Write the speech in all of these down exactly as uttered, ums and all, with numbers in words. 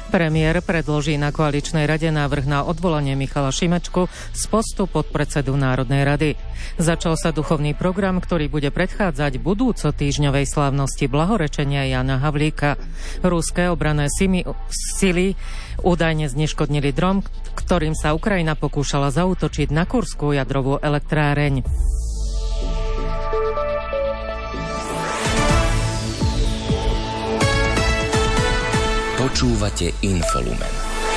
Premiér predloží na koaličnej rade návrh na odvolanie Michala Šimečku z postu podpredsedu Národnej rady. Začal sa duchovný program, ktorý bude predchádzať budúco týždňovej slávnosti blahorečenia Jana Havlíka. Ruské obranné sily údajne zneškodnili dron, ktorým sa Ukrajina pokúšala zaútočiť na Kurskú jadrovú elektráreň. Počúvate Infolumen.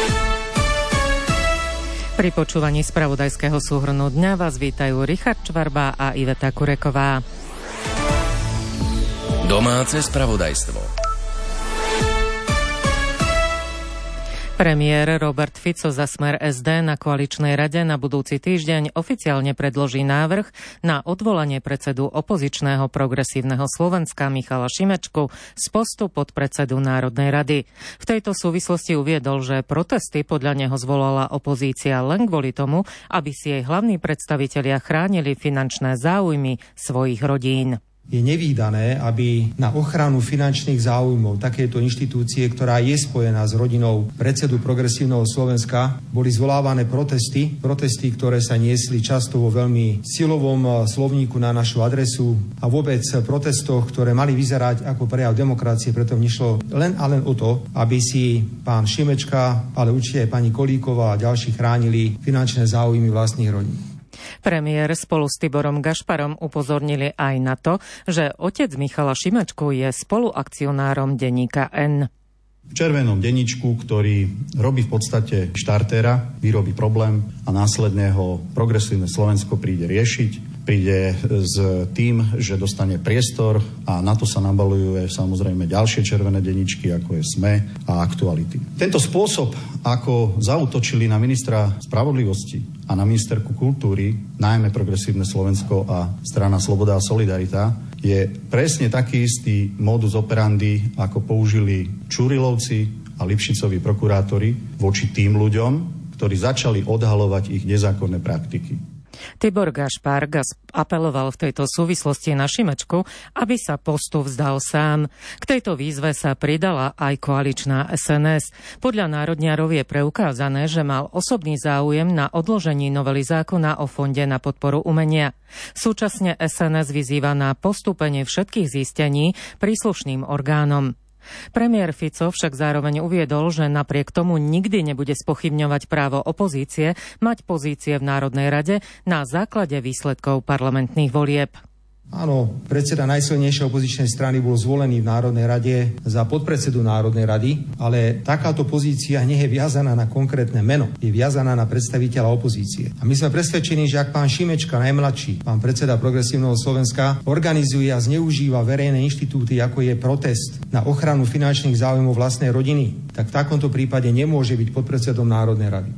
Pri počúvaní spravodajského súhrnu dňa vás vítajú Richard Čvarba a Iveta Kureková. Domáce spravodajstvo. Premiér Robert Fico za Smer es dé na koaličnej rade na budúci týždeň oficiálne predloží návrh na odvolanie predsedu opozičného Progresívneho Slovenska Michala Šimečku z postu podpredsedu Národnej rady. V tejto súvislosti uviedol, že protesty podľa neho zvolala opozícia len kvôli tomu, aby si jej hlavní predstavitelia chránili finančné záujmy svojich rodín. Je nevídané, aby na ochranu finančných záujmov takéto inštitúcie, ktorá je spojená s rodinou predsedu Progresívneho Slovenska, boli zvolávané protesty, protesty, ktoré sa niesli často vo veľmi silovom slovníku na našu adresu a vôbec protestoch, ktoré mali vyzerať ako prejav demokracie, preto nešlo len a len o to, aby si pán Šimečka, ale určite aj pani Kolíková a ďalší chránili finančné záujmy vlastných rodín. Premiér spolu s Tiborom Gašparom upozornili aj na to, že otec Michala Šimečku je spoluakcionárom denníka N. V červenom denníčku, ktorý robí v podstate štartéra, vyrobí problém a následne ho Progresívne Slovensko príde riešiť. Príde s tým, že dostane priestor a na to sa nabalujú samozrejme ďalšie červené denníčky, ako je SME a Aktuality. Tento spôsob, ako zaútočili na ministra spravodlivosti a na ministerku kultúry, najmä Progresívne Slovensko a strana Sloboda a Solidarita, je presne taký istý modus operandi, ako použili Čurilovci a Lipšicovi prokurátori voči tým ľuďom, ktorí začali odhalovať ich nezákonné praktiky. Tibor Gašpar apeloval v tejto súvislosti na Šimečku, aby sa postu vzdal sám. K tejto výzve sa pridala aj koaličná es en es. Podľa národniarov je preukázané, že mal osobný záujem na odložení novely zákona o Fonde na podporu umenia. Súčasne es en es vyzýva na postúpenie všetkých zistení príslušným orgánom. Premiér Fico však zároveň uviedol, že napriek tomu nikdy nebude spochybňovať právo opozície mať pozície v Národnej rade na základe výsledkov parlamentných volieb. Áno, predseda najsilnejšej opozičnej strany bol zvolený v Národnej rade za podpredsedu Národnej rady, ale takáto pozícia nie je viazaná na konkrétne meno, je viazaná na predstaviteľa opozície. A my sme presvedčení, že ak pán Šimečka, najmladší, pán predseda Progresívneho Slovenska, organizuje a zneužíva verejné inštitúty, ako je protest na ochranu finančných záujmov vlastnej rodiny, tak v takomto prípade nemôže byť podpredsedom Národnej rady.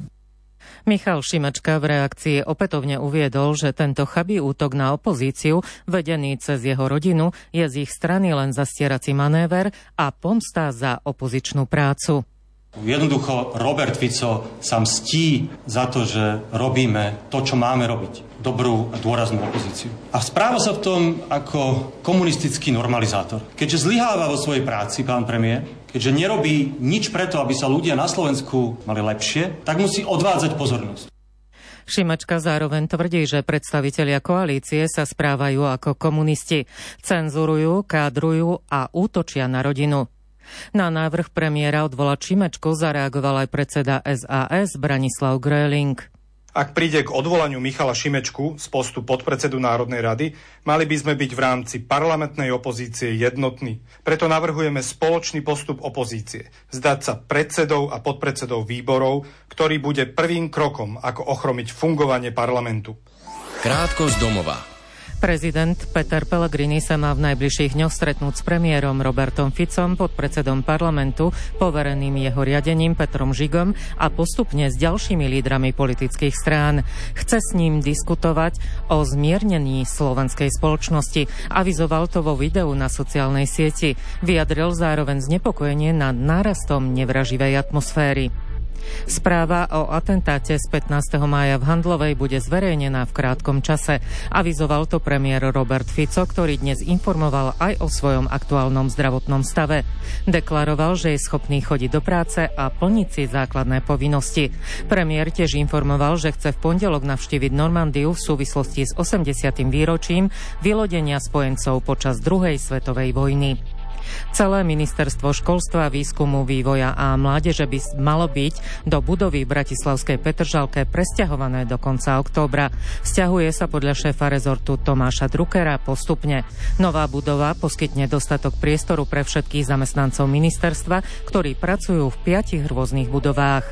Michal Šimečka v reakcii opätovne uviedol, že tento chabý útok na opozíciu, vedený cez jeho rodinu, je z ich strany len zastierací manéver a pomsta za opozičnú prácu. Jednoducho Robert Fico sa mstí za to, že robíme to, čo máme robiť. Dobrú a dôraznú opozíciu. A správa sa v tom ako komunistický normalizátor. Keďže zlyháva vo svojej práci, pán premiér, keďže nerobí nič preto, aby sa ľudia na Slovensku mali lepšie, tak musí odvádzať pozornosť. Šimečka zároveň tvrdí, že predstavitelia koalície sa správajú ako komunisti. Cenzurujú, kádrujú a útočia na rodinu. Na návrh premiéra odvolať Šimečku zareagoval aj predseda es a es Branislav Gröling. Ak príde k odvolaniu Michala Šimečku z postu podpredsedu Národnej rady, mali by sme byť v rámci parlamentnej opozície jednotní. Preto navrhujeme spoločný postup opozície. Zdať sa predsedov a podpredsedov výborov, ktorý bude prvým krokom, ako ochromiť fungovanie parlamentu. Krátko z domova. Prezident Peter Pellegrini sa má v najbližších dňoch stretnúť s premiérom Robertom Ficom, podpredsedom parlamentu, povereným jeho riadením Petrom Žigom a postupne s ďalšími lídrami politických strán. Chce s ním diskutovať o zmiernení slovenskej spoločnosti. Avizoval to vo videu na sociálnej sieti. Vyjadril zároveň znepokojenie nad nárastom nevraživej atmosféry. Správa o atentáte z pätnásteho mája v Handlovej bude zverejnená v krátkom čase. Avizoval to premiér Robert Fico, ktorý dnes informoval aj o svojom aktuálnom zdravotnom stave. Deklaroval, že je schopný chodiť do práce a plniť si základné povinnosti. Premiér tiež informoval, že chce v pondelok navštíviť Normandiu v súvislosti s osemdesiatym výročím vylodenia spojencov počas druhej svetovej vojny. Celé ministerstvo školstva, výskumu, vývoja a mládeže by malo byť do budovy v bratislavskej Petržalke presťahované do konca októbra. Sťahuje sa podľa šéfa rezortu Tomáša Druckera postupne. Nová budova poskytne dostatok priestoru pre všetkých zamestnancov ministerstva, ktorí pracujú v piatich rôznych budovách.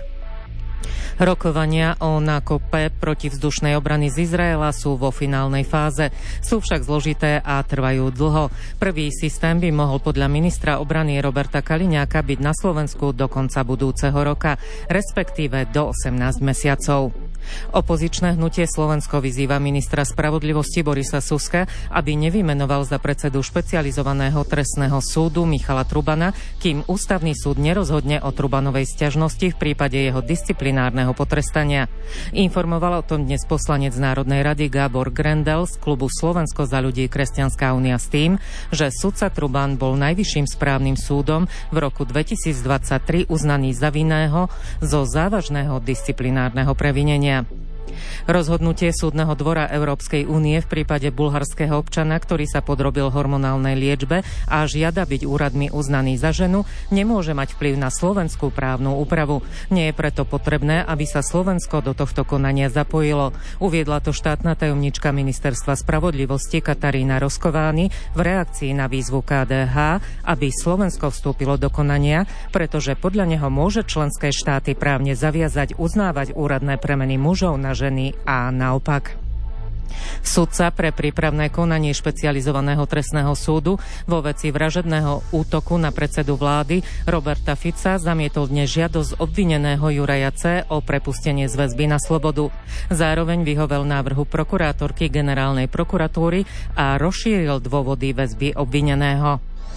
Rokovania o nákupe protivzdušnej obrany z Izraela sú vo finálnej fáze. Sú však zložité a trvajú dlho. Prvý systém by mohol podľa ministra obrany Roberta Kaliňáka byť na Slovensku do konca budúceho roka, respektíve do osemnásť mesiacov. Opozičné hnutie Slovensko vyzýva ministra spravodlivosti Borisa Suska, aby nevymenoval za predsedu špecializovaného trestného súdu Michala Trubana, kým ústavný súd nerozhodne o Trubanovej sťažnosti v prípade jeho disciplinárneho potrestania. Informoval o tom dnes poslanec Národnej rady Gábor Grendel z klubu Slovensko za ľudí Kresťanská únia s tým, že sudca Truban bol najvyšším správnym súdom v roku dvetisícdvadsaťtri uznaný za vinného zo závažného disciplinárneho previnenia. Rozhodnutie Súdneho dvora Európskej únie v prípade bulharského občana, ktorý sa podrobil hormonálnej liečbe a žiada byť úradmi uznaný za ženu, nemôže mať vplyv na slovenskú právnu úpravu. Nie je preto potrebné, aby sa Slovensko do tohto konania zapojilo. Uviedla to štátna tajomnička Ministerstva spravodlivosti Katarína Roskovány v reakcii na výzvu ká dé há, aby Slovensko vstúpilo do konania, pretože podľa neho môže členské štáty právne zaviazať uznávať úradné premeny mužov na ženy a naopak. Sudca pre prípravné konanie špecializovaného trestného súdu vo veci vražedného útoku na predsedu vlády Roberta Fica zamietol dnes žiadosť obvineného Juraja C. o prepustenie z väzby na slobodu. Zároveň vyhovel návrhu prokurátorky generálnej prokuratúry a rozšíril dôvody väzby obvineného.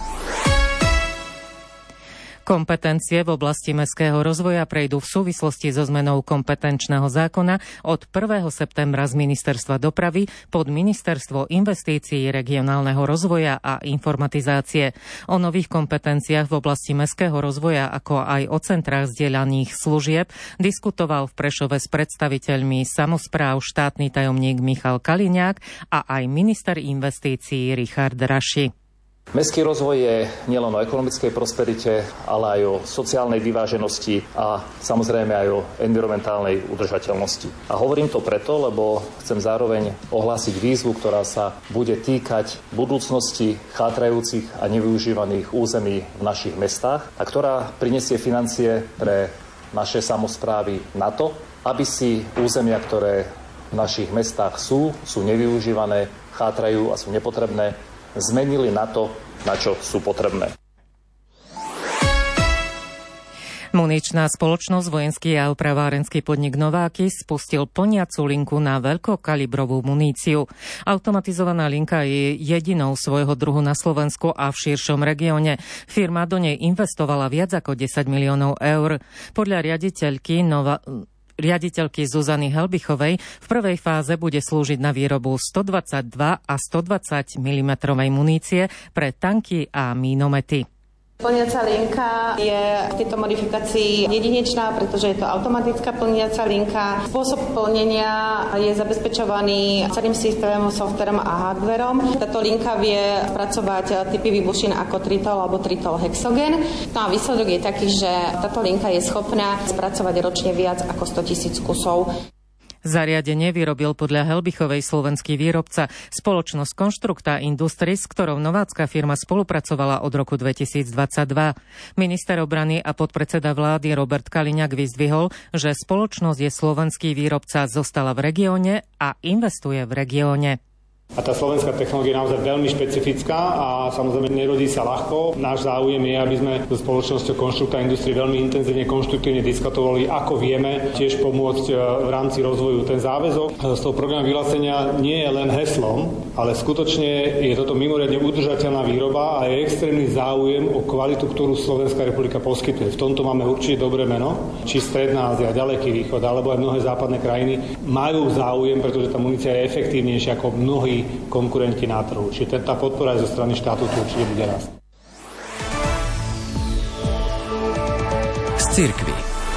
Kompetencie v oblasti mestského rozvoja prejdú v súvislosti so zmenou kompetenčného zákona od prvého septembra z Ministerstva dopravy pod Ministerstvo investícií, regionálneho rozvoja a informatizácie. O nových kompetenciách v oblasti mestského rozvoja, ako aj o centrách zdieľaných služieb, diskutoval v Prešove s predstaviteľmi samospráv štátny tajomník Michal Kaliňák a aj minister investícií Richard Raši. Mestský rozvoj je nielen o ekonomickej prosperite, ale aj o sociálnej vyváženosti a samozrejme aj o environmentálnej udržateľnosti. A hovorím to preto, lebo chcem zároveň ohlásiť výzvu, ktorá sa bude týkať budúcnosti chátrajúcich a nevyužívaných území v našich mestách a ktorá prinesie financie pre naše samosprávy na to, aby si územia, ktoré v našich mestách sú, sú nevyužívané, chátrajú a sú nepotrebné, zmenili na to, na čo sú potrebné. Muničná spoločnosť vojenský a opravárenský podnik Nováky spustil plniacu linku na veľkokalibrovú muníciu. Automatizovaná linka je jedinou svojho druhu na Slovensku a v širšom regióne. Firma do nej investovala viac ako desať miliónov eur. Podľa riaditeľky Nova... riaditeľky Zuzany Helbichovej v prvej fáze bude slúžiť na výrobu stodvadsaťdva a stodvadsať milimetrov munície pre tanky a mínomety. Plniaca linka je v tejto modifikácii jedinečná, pretože je to automatická plniaca linka. Spôsob plnenia je zabezpečovaný celým systémom, softverom a hardverom. Táto linka vie spracovať typy výbušín ako tritol alebo tritol hexogen. No a výsledok je taký, že táto linka je schopná spracovať ročne viac ako stotisíc kusov. Zariadenie vyrobil podľa Helbichovej slovenský výrobca spoločnosť Konštrukta Industries, s ktorou novácka firma spolupracovala od roku dvetisícdvadsaťdva. Minister obrany a podpredseda vlády Robert Kaliňák vyzdvihol, že spoločnosť je slovenský výrobca, zostala v regióne a investuje v regióne. A tá slovenská technológia je naozaj veľmi špecifická a samozrejme nerodí sa ľahko. Náš záujem je, aby sme so spoločnosťou Konštrukta Industrie veľmi intenzívne, konštruktívne diskutovali, ako vieme tiež pomôcť v rámci rozvoju. Ten záväzok z toho programu vyhlásenia nie je len heslom, ale skutočne je toto mimoriadne udržateľná výroba a je extrémny záujem o kvalitu, ktorú Slovenská republika poskytuje. V tomto máme určite dobré meno. Či Stredná Ázia, Ďaleký východ alebo aj mnohé západné krajiny majú záujem, pretože tá munícia je efektívnejšia ako mnohí konkurenti na trhu. Čiže tá podpora aj zo strany štátu tu určite bude rásť. Z cirkvi.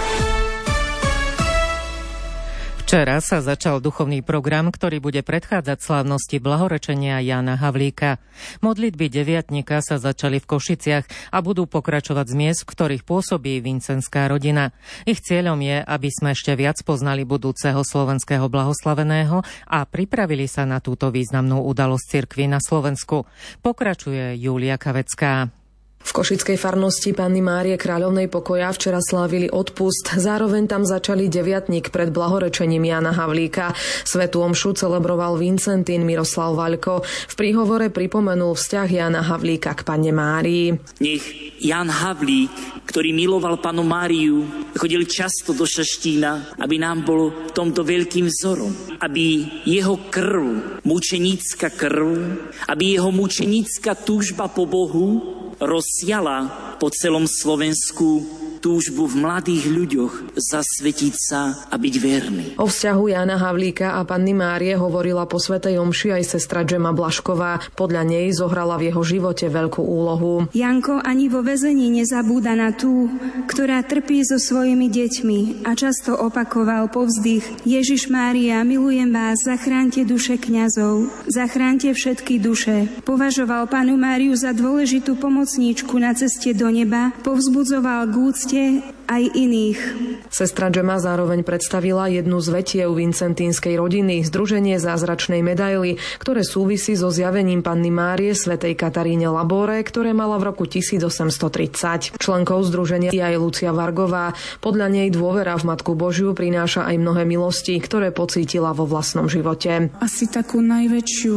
Včera sa začal duchovný program, ktorý bude predchádzať slávnosti blahorečenia Jána Havlíka. Modlitby deviatnika sa začali v Košiciach a budú pokračovať z miest, v ktorých pôsobí vincenská rodina. Ich cieľom je, aby sme ešte viac poznali budúceho slovenského blahoslaveného a pripravili sa na túto významnú udalosť cirkvi na Slovensku. Pokračuje Julia Kavecká. V košickej farnosti Panny Márie Kráľovnej pokoja včera slávili odpust, zároveň tam začali deviatnik pred blahorečením Jána Havlíka. Svätú omšu celebroval Vincentín Miroslav Vaľko. V príhovore pripomenul vzťah Jána Havlíka k Panne Márii. Nech Ján Havlík, ktorý miloval Pannu Máriu, chodil často do Šaštína, aby nám bol tomto veľkým vzorom. Aby jeho krv, mučenická krv, aby jeho mučenická túžba po Bohu rozsiala po celom Slovensku túžbu v mladých ľuďoch zasvetiť sa a byť verný. O vzťahu Jána Havlíka a Panny Márie hovorila po svätej omši aj sestra Džema Blašková. Podľa nej zohrala v jeho živote veľkú úlohu. Janko ani vo väzení nezabúda na tú, ktorá trpí so svojimi deťmi a často opakoval povzdych: Ježiš Mária, milujem vás, zachránte duše kňazov, zachránte všetky duše. Považoval Pannu Máriu za dôležitú pomocníčku na ceste do neba, povzbudzoval k úcte aj iných. Sestra Džema zároveň predstavila jednu z vetiev vincentínskej rodiny, Združenie zázračnej medaily, ktoré súvisí so zjavením Panny Márie svätej Kataríne Labore, ktoré mala v roku tisícosemstotridsať. Členkou združenia je aj Lucia Vargová. Podľa nej dôvera v Matku Božiu prináša aj mnohé milosti, ktoré pocítila vo vlastnom živote. Asi takú najväčšiu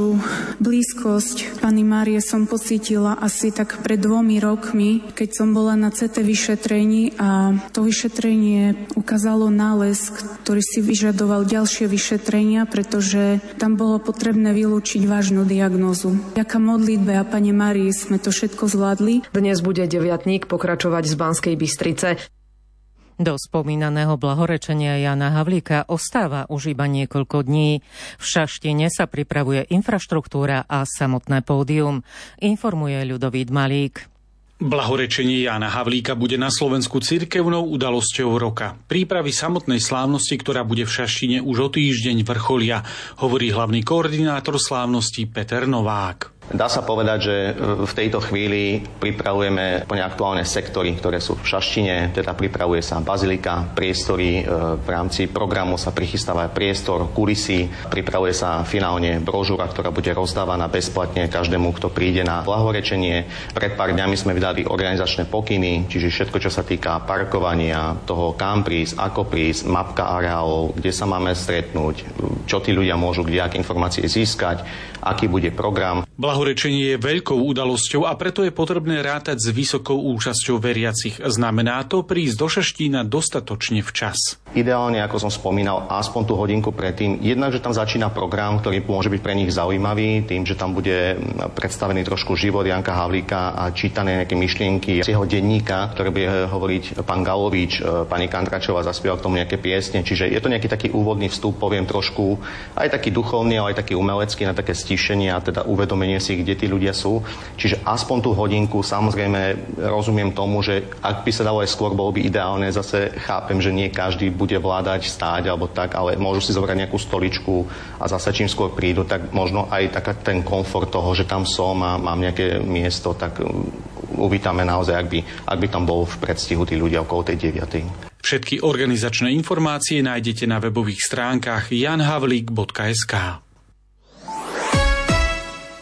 blízkosť Panny Márie som pocítila asi tak pred dvomi rokmi, keď som bola na cé té vyšetrení a to vyšetrenie ukázalo nález, ktorý si vyžadoval ďalšie vyšetrenia, pretože tam bolo potrebné vylúčiť vážnu diagnózu. Vďaka modlitbe a Panne Márii sme to všetko zvládli. Dnes bude deviatnik pokračovať z Banskej Bystrice. Do spomínaného blahorečenia Jána Havlíka ostáva už iba niekoľko dní. V Šaštine sa pripravuje infraštruktúra a samotné pódium, informuje Ľudovít Malík. Blahorečenie Jána Havlíka bude na Slovensku cirkevnou udalosťou roka. Prípravy samotnej slávnosti, ktorá bude v Šaštine už o týždeň, vrcholia, hovorí hlavný koordinátor slávnosti Peter Novák. Dá sa povedať, že v tejto chvíli pripravujeme plne aktuálne sektory, ktoré sú v Šaštine, teda pripravuje sa bazilika, priestory, v rámci programu sa prichystáva priestor, kulisy, pripravuje sa finálne brožúra, ktorá bude rozdávaná bezplatne každému, kto príde na blahorečenie. Pred pár dňami sme vydali organizačné pokyny, čiže všetko, čo sa týka parkovania, toho kam prísť, ako prísť, mapka areálov, kde sa máme stretnúť, čo tí ľudia môžu kde aké informácie získať, aký bude program. Blahorečenie je veľkou udalosťou a preto je potrebné rátať s vysokou účasťou veriacich. Znamená to prísť do Šaštína dostatočne včas. Ideálne, ako som spomínal, aspoň tú hodinku predtým. Jednak, že tam začína program, ktorý môže byť pre nich zaujímavý, tým, že tam bude predstavený trošku život Janka Havlíka a čítané nejaké myšlienky z jeho denníka, ktoré bude hovoriť pán Galovič, pani Kantračová zaspieva k tomu nejaké piesne. Čiže je to nejaký taký úvodný vstup, poviem trošku aj taký duchovný, ale aj taký umelecký, na také stíšenie a teda uvedomenie si, kde tí ľudia sú. Čiže aspoň tú hodinku, samozrejme rozumiem tomu, že ak by sa dalo aj skôr, bolo by ideálne, zase chápem, že nie každý bude vládať stáť alebo tak, ale môžu si zobrať nejakú stoličku a zase čím skôr prídu, tak možno aj taká ten komfort toho, že tam som a mám nejaké miesto, tak uvítame naozaj, ak by, ak by tam bol v predstihu tí ľudia okolo tej deviatej. Všetky organizačné informácie nájdete na webových stránkach jan havlik bodka es ká.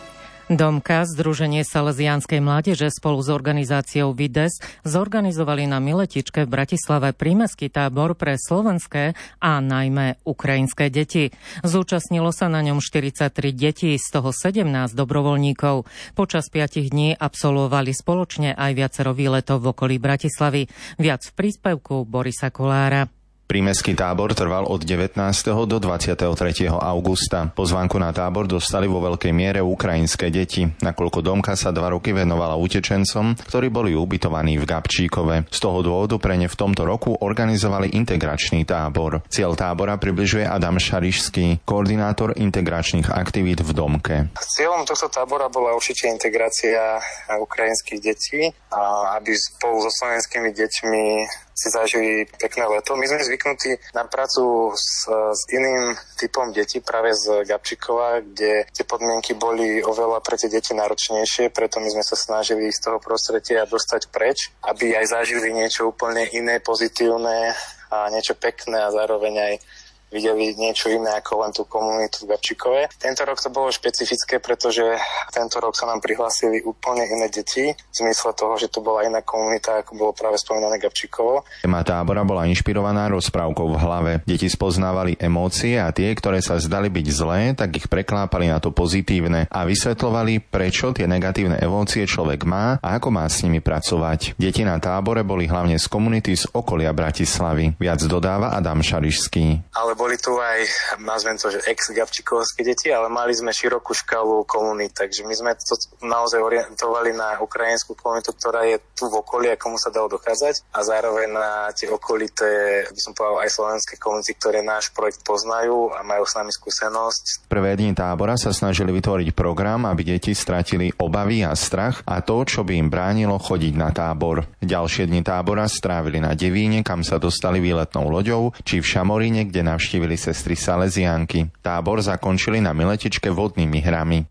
Domka, Združenie Salesianskej mládeže spolu s organizáciou Vides zorganizovali na Miletičke v Bratislave prímesský tábor pre slovenské a najmä ukrajinské deti. Zúčastnilo sa na ňom štyridsaťtri detí, z toho sedemnásť dobrovoľníkov. Počas piatich dní absolvovali spoločne aj viacero výletov v okolí Bratislavy. Viac v príspevku Borisa Kolára. Prímesský tábor trval od devätnásteho do dvadsiateho tretieho augusta. Pozvánku na tábor dostali vo veľkej miere ukrajinské deti, nakoľko Domka sa dva roky venovala utečencom, ktorí boli ubytovaní v Gabčíkove. Z toho dôvodu pre ne v tomto roku organizovali integračný tábor. Cieľ tábora približuje Adam Šarišský, koordinátor integračných aktivít v Domke. Cieľom tohto tábora bola určite integrácia ukrajinských detí, a aby spolu so slovenskými deťmi si zažili pekné leto. My sme zvyknutí na prácu s, s iným typom detí, práve z Gabčíkova, kde tie podmienky boli oveľa pre tie deti náročnejšie, preto my sme sa snažili z toho prostredia dostať preč, aby aj zažili niečo úplne iné, pozitívne a niečo pekné a zároveň aj videli niečo iné ako len tú komunitu v Gabčíkove. Tento rok to bolo špecifické, pretože tento rok sa nám prihlásili úplne iné deti, v zmysle toho, že to bola iná komunita, ako bolo práve spomínané Gabčíkovo. Téma tábora bola inšpirovaná rozprávkou v hlave. Deti spoznávali emócie a tie, ktoré sa zdali byť zlé, tak ich preklápali na to pozitívne a vysvetľovali, prečo tie negatívne emócie človek má a ako má s nimi pracovať. Deti na tábore boli hlavne z komunity z okolia Bratislavy. Viac dodáva Adam Šarišský. Ale boli tu aj, nazvem to, že ex-gabčíkovské deti, ale mali sme širokú škálu komunít, takže my sme to naozaj orientovali na ukrajinskú komunitu, ktorá je tu v okolí, komu sa dalo dokázať, a zároveň na tie okolité, by som povedal, aj slovenské komunity, ktoré náš projekt poznajú a majú s nami skúsenosť. Prvé dni tábora sa snažili vytvoriť program, aby deti stratili obavy a strach a to, čo by im bránilo chodiť na tábor. Ďalšie dni tábora strávili na Devíne, kam sa dostali výletnou loďou, či v Šamoríne, kde navštívili Navštívili sestry Salesiánky. Tábor zakončili na Miletičke vodnými hrami.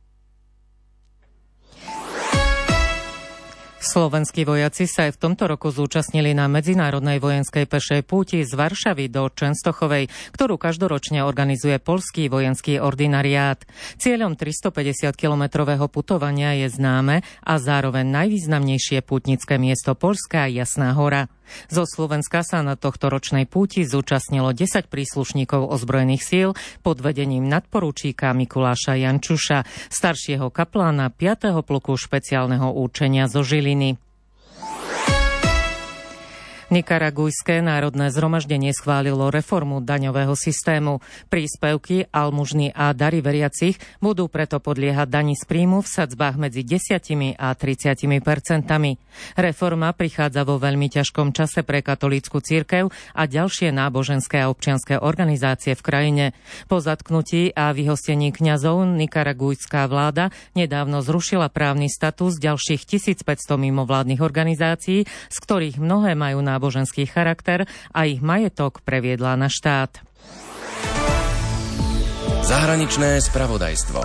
Slovenskí vojaci sa aj v tomto roku zúčastnili na medzinárodnej vojenskej pešej púti z Varšavy do Čenstochovej, ktorú každoročne organizuje poľský vojenský ordinariát. Cieľom tristopäťdesiatkilometrového putovania je známe a zároveň najvýznamnejšie pútnické miesto Poľska, Jasná hora. Zo Slovenska sa na tohto ročnej púti zúčastnilo desať príslušníkov ozbrojených síl pod vedením nadporučíka Mikuláša Jančuša, staršieho kaplána piateho pluku špeciálneho účenia zo Žiliny. Nikaragujské národné zhromaždenie schválilo reformu daňového systému. Príspevky, almužny a dary veriacich budú preto podliehať dani z príjmu v sadzbách medzi desať a tridsať percentami. Reforma prichádza vo veľmi ťažkom čase pre katolícku cirkev a ďalšie náboženské a občianske organizácie v krajine. Po zatknutí a vyhostení kňazov nikaragujská vláda nedávno zrušila právny status ďalších tisícpäťsto mimovládnych organizácií, z ktorých mnohé majú na náboženský charakter a ich majetok previedla na štát. Zahraničné spravodajstvo.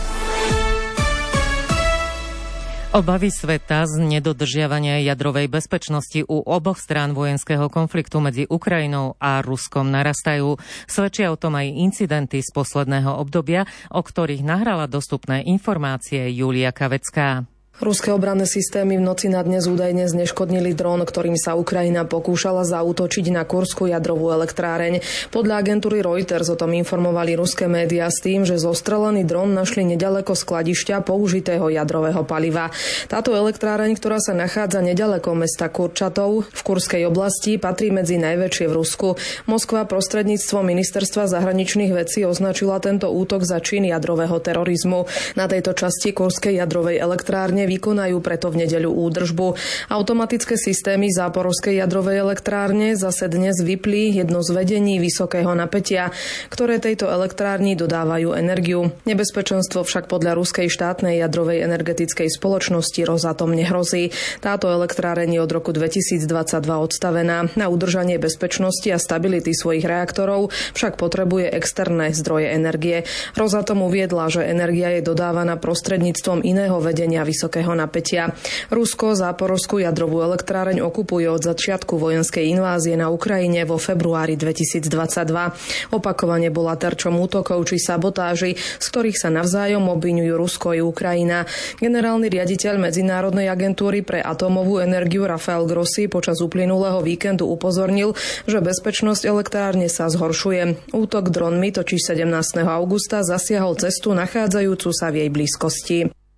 Obavy sveta z nedodržiavania jadrovej bezpečnosti u oboch strán vojenského konfliktu medzi Ukrajinou a Ruskom narastajú. Svedčia o tom aj incidenty z posledného obdobia, o ktorých nahrala dostupné informácie Julia Kavecká. Ruské obranné systémy v noci na dnes údajne zneškodnili dron, ktorým sa Ukrajina pokúšala zaútočiť na Kurskú jadrovú elektráreň. Podľa agentúry Reuters o tom informovali ruské médiá s tým, že zostrelený dron našli nedaleko skladišťa použitého jadrového paliva. Táto elektráreň, ktorá sa nachádza nedaleko mesta Kurčatov v Kurskej oblasti, patrí medzi najväčšie v Rusku. Moskva prostredníctvom ministerstva zahraničných vecí označila tento útok za čin jadrového terorizmu. Na tejto časti Kurskej jadrovej elektrárne vykonajú preto v nedeľu údržbu. Automatické systémy Záporovskej jadrovej elektrárne zase dnes vypli jedno z vedení vysokého napätia, ktoré tejto elektrárni dodávajú energiu. Nebezpečenstvo však podľa ruskej štátnej jadrovej energetickej spoločnosti Rosatom nehrozí. Táto elektráreň je od roku dvetisícdvadsaťdva odstavená. Na udržanie bezpečnosti a stability svojich reaktorov však potrebuje externé zdroje energie. Rosatom uviedla, že energia je dodávaná prostredníctvom iného vedenia vysokého vysokého napätia. Rusko záporožskú jadrovú elektráreň okupuje od začiatku vojenskej invázie na Ukrajine vo februári dvetisícdvadsaťdva. Opakovane bola terčom útokov či sabotáži, z ktorých sa navzájom obviňujú Rusko i Ukrajina. Generálny riaditeľ Medzinárodnej agentúry pre atómovú energiu Rafael Grossi počas uplynulého víkendu upozornil, že bezpečnosť elektrárne sa zhoršuje. Útok dronmi totiž sedemnásteho augusta zasiahol cestu nachádzajúcu sa v jej blízkosti.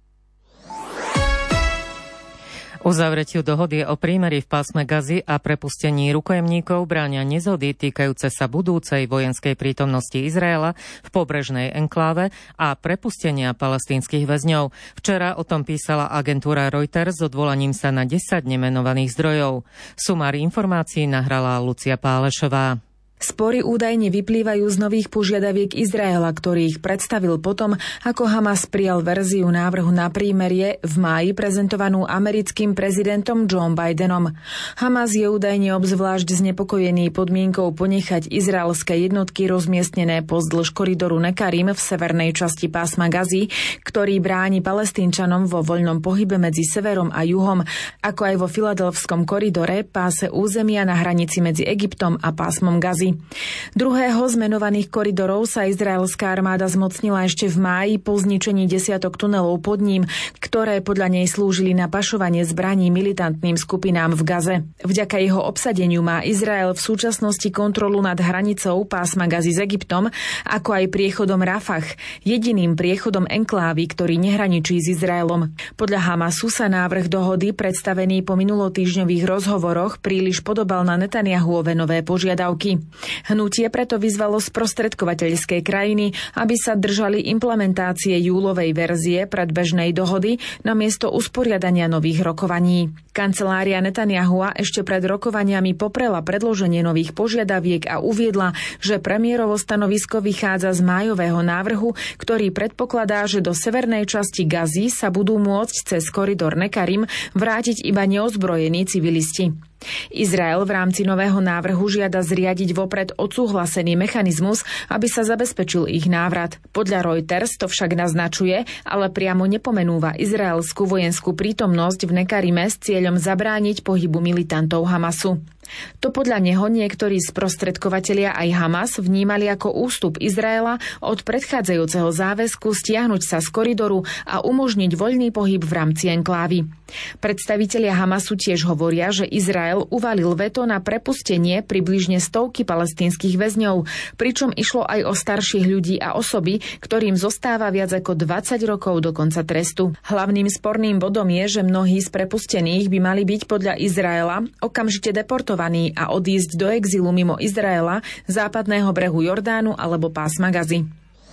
Uzavretiu dohody o prímeri v pásme Gazy a prepustení rukojemníkov bránia nezhody týkajúce sa budúcej vojenskej prítomnosti Izraela v pobrežnej enkláve a prepustenia palestínskych väzňov. Včera o tom písala agentúra Reuters s odvolaním sa na desať nemenovaných zdrojov. Sumár informácií nahrala Lucia Pálešová. Spory údajne vyplývajú z nových požiadaviek Izraela, ktorý ich predstavil potom, ako Hamas prijal verziu návrhu na prímerie v máji prezentovanú americkým prezidentom Joe Bidenom. Hamas je údajne obzvlášť znepokojený podmienkou ponechať izraelské jednotky rozmiestnené pozdĺž koridoru Nekarim v severnej časti pásma Gazy, ktorý bráni Palestínčanom vo voľnom pohybe medzi severom a juhom, ako aj vo Filadelfskom koridore, páse územia na hranici medzi Egyptom a pásmom Gazy. Druhého z menovaných koridorov sa izraelská armáda zmocnila ešte v máji po zničení desiatok tunelov pod ním, ktoré podľa nej slúžili na pašovanie zbraní militantným skupinám v Gaze. Vďaka jeho obsadeniu má Izrael v súčasnosti kontrolu nad hranicou pásma Gazy s Egyptom, ako aj priechodom Rafah, jediným priechodom enklávy, ktorý nehraničí s Izraelom. Podľa Hamasu sa návrh dohody predstavený po minulotýždňových rozhovoroch príliš podobal na Netanyahuove nové požiadavky. Hnutie preto vyzvalo sprostredkovateľské krajiny, aby sa držali implementácie júlovej verzie predbežnej dohody namiesto usporiadania nových rokovaní. Kancelária Netanyahua ešte pred rokovaniami poprela predloženie nových požiadaviek a uviedla, že premiérovo stanovisko vychádza z májového návrhu, ktorý predpokladá, že do severnej časti Gazy sa budú môcť cez koridor Nekarim vrátiť iba neozbrojení civilisti. Izrael v rámci nového návrhu žiada zriadiť vopred odsúhlasený mechanizmus, aby sa zabezpečil ich návrat. Podľa Reuters to však naznačuje, ale priamo nepomenúva izraelskú vojenskú prítomnosť v Nekarime s cieľom zabrániť pohybu militantov Hamasu. To podľa neho niektorí sprostredkovatelia aj Hamas vnímali ako ústup Izraela od predchádzajúceho záväzku stiahnuť sa z koridoru a umožniť voľný pohyb v rámci enklávy. Predstavitelia Hamasu tiež hovoria, že Izrael uvalil veto na prepustenie približne stovky palestínskych väzňov, pričom išlo aj o starších ľudí a osoby, ktorým zostáva viac ako dvadsať rokov do konca trestu. Hlavným sporným bodom je, že mnohí z prepustených by mali byť podľa Izraela okamžite deportovaní a odísť do exilu mimo Izraela, západného brehu Jordánu alebo pásma Gazy.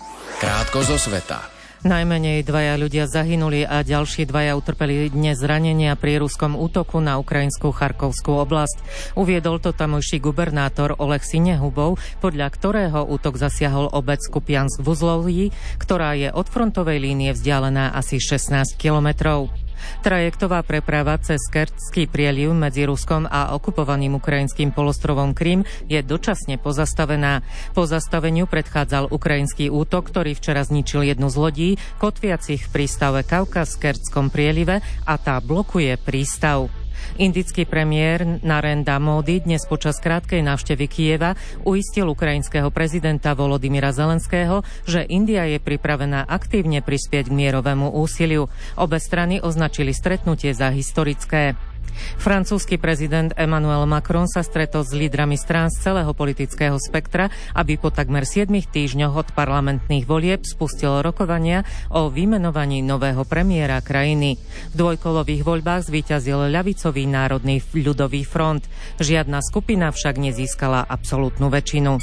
Krátko zo sveta. Najmenej dvaja ľudia zahynuli a ďalší dvaja utrpeli dnes zranenia pri ruskom útoku na ukrajinskú Charkovskú oblasť. Uviedol to tamojší gubernátor Oleg Sinehubov, podľa ktorého útok zasiahol obec Kupiansk v Uzlovyi, ktorá je od frontovej línie vzdialená asi šestnásť kilometrov. Trajektová preprava cez Kerčský prieliv medzi Ruskom a okupovaným ukrajinským polostrovom Krym je dočasne pozastavená. Pozastaveniu predchádzal ukrajinský útok, ktorý včera zničil jednu z lodí kotviacich v prístave Kaukaz v Kerčskom prielive a tá blokuje prístav. Indický premiér Narendra Modi dnes počas krátkej návštevy Kyjeva uistil ukrajinského prezidenta Volodymyra Zelenského, že India je pripravená aktívne prispieť k mierovému úsiliu. Obe strany označili stretnutie za historické. Francúzsky prezident Emmanuel Macron sa stretol s lídrami strán z celého politického spektra, aby po takmer siedmich týždňoch od parlamentných volieb spustil rokovania o vymenovaní nového premiéra krajiny. V dvojkolových voľbách zvíťazil ľavicový národný ľudový front. Žiadna skupina však nezískala absolútnu väčšinu.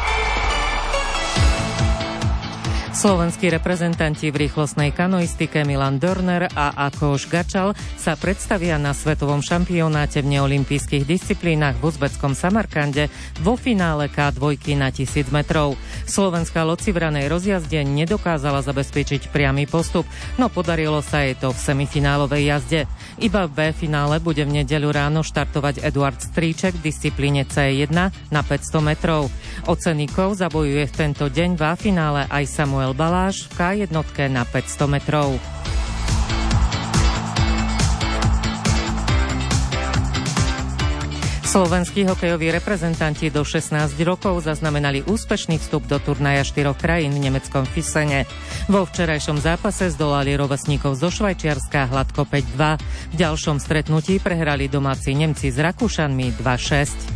Slovenskí reprezentanti v rýchlostnej kanoistike Milan Dörner a Akóš Gačal sa predstavia na svetovom šampionáte v neolympijských disciplínach v uzbeckom Samarkande vo finále ká dva na tisíc metrov. Slovenská loď si v ranej rozjazde nedokázala zabezpečiť priamy postup, no podarilo sa jej to v semifinálovej jazde. Iba v B finále bude v nedeľu ráno štartovať Eduard Stríček v disciplíne cé jeden na päťsto metrov. O ceníkov zabojuje v tento deň v A finále aj Samuel Baláš v ká jeden na päťsto metrov. Slovenskí hokejoví reprezentanti do šestnásť rokov zaznamenali úspešný vstup do turnaja štyroch krajín v nemeckom Fisene. Vo včerajšom zápase zdolali rovesníkov zo Švajčiarska hladko päť dva. V ďalšom stretnutí prehrali domáci Nemci s Rakúšanmi dva šesť.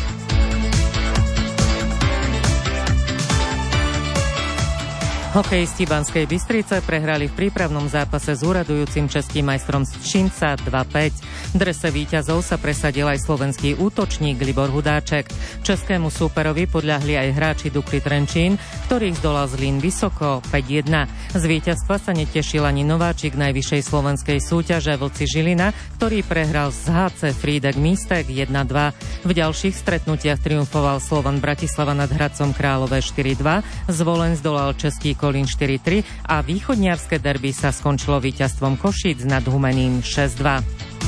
Hokejisti Banskej Bystrice prehrali v prípravnom zápase s úradujúcim českým majstrom z Třinca dva päť. V drese víťazov sa presadil aj slovenský útočník Libor Hudáček. Českému súperovi podľahli aj hráči Dukly Trenčín, ktorých zdolal Zlín vysoko päť jedna. Z víťazstva sa netešil ani nováčik najvyššej slovenskej súťaže Vlci Žilina, ktorý prehral z há cé Frídek Místek jedna dva. V ďalších stretnutiach triumfoval Slovan Bratislava nad Hradcom Králové štyri dva, Zvolen zdolal český Kolín štyri tri a východniarske derby sa skončilo víťazstvom Košíc nad Humeným šesť dva.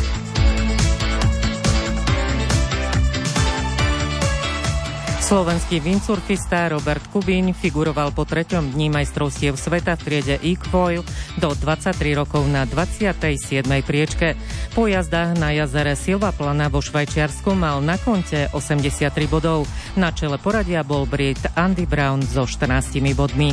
Slovenský windsurfista Robert Kubín figuroval po treťom dni majstrovstiev sveta v triede equoil do dvadsaťtri rokov na dvadsiatej siedmej priečke. Po jazdách na jazere Silva Plana vo Švajčiarsku mal na konte osemdesiattri bodov. Na čele poradia bol Brit Andy Brown so štrnástimi bodmi.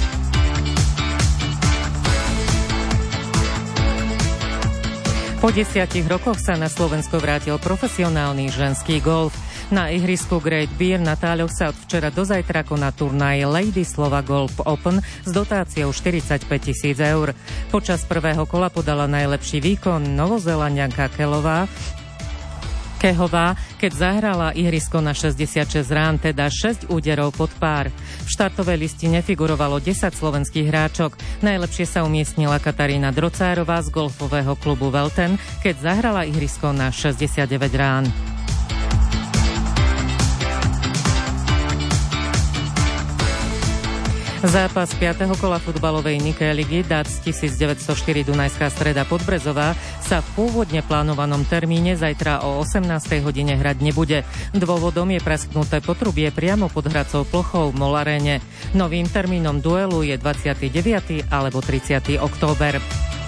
Po desiatich rokoch sa na Slovensko vrátil profesionálny ženský golf. Na ihrisku Great Bear na Táľoch sa od včera do zajtra koná turnaj Lady Slova Golf Open s dotáciou štyridsaťpäť tisíc eur. Počas prvého kola podala najlepší výkon Novozélanďanka Kelová, Kehová, keď zahrala ihrisko na šesťdesiatšesť rán, teda šesť úderov pod pár. V štartovej listine figurovalo desať slovenských hráčok. Najlepšie sa umiestnila Katarína Drocárová z golfového klubu Velten, keď zahrala ihrisko na šesťdesiatdeväť rán. Zápas piateho kola futbalovej Nike ligy dé á cé tisícdeväťstoštyri Dunajská Streda Podbrezová sa v pôvodne plánovanom termíne zajtra o osemnástej hodine hrať nebude. Dôvodom je prasknuté potrubie priamo pod hracou plochou v Molaréne. Novým termínom duelu je dvadsiateho deviateho alebo tridsiateho október.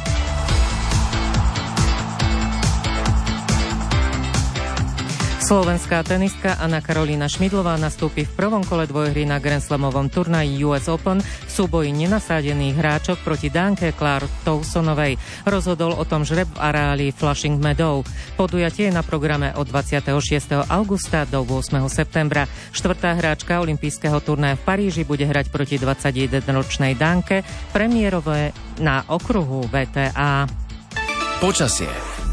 Slovenská tenistka Anna Karolína Šmidlová nastúpi v prvom kole dvojhry na Grand Slamovom turnaji ú es Open v súboji nenasádených hráčok proti Dánke Claire Towsonovej. Rozhodol o tom žreb v areáli Flushing Meadow. Podujatie je na programe od dvadsiateho šiesteho augusta do ôsmeho septembra. Štvrtá hráčka olympijského turnaja v Paríži bude hrať proti dvadsaťjedenročnej Dánke, premiérové na okruhu vé té á. Počasie.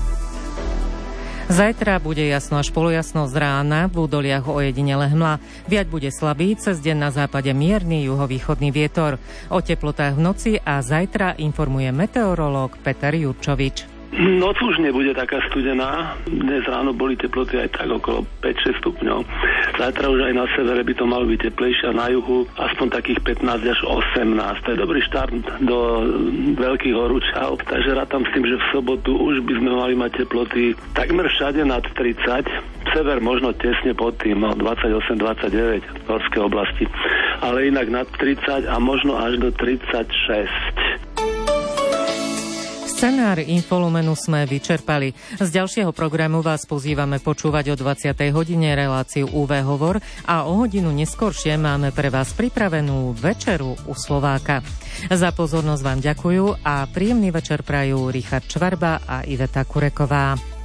Zajtra bude jasno až polojasno z rána, v údoliach ojedinele hmla. Viať bude slabý, cez deň na západe mierny juhovýchodný vietor. O teplotách v noci a zajtra informuje meteorológ Peter Jurčovič. Noc už nebude taká studená. Dnes ráno boli teploty aj tak okolo päť šesť stupňov. Zajtra už aj na severe by to malo byť teplejšie a na juhu aspoň takých pätnásť až osemnásť. To je dobrý štart do veľkých horúčav. Takže rátam s tým, že v sobotu už by sme mali mať teploty takmer všade nad tridsať. Sever možno tesne pod tým, no dvadsaťosem dvadsaťdeväť v horskej oblasti. Ale inak nad tridsať a možno až do tridsaťšesť. Scenár Infolumenu sme vyčerpali. Z ďalšieho programu vás pozývame počúvať o dvadsiatej hodine reláciu ú vé Hovor a o hodinu neskoršie máme pre vás pripravenú večeru u Slováka. Za pozornosť vám ďakujú a príjemný večer prajú Richard Čvarba a Iveta Kureková.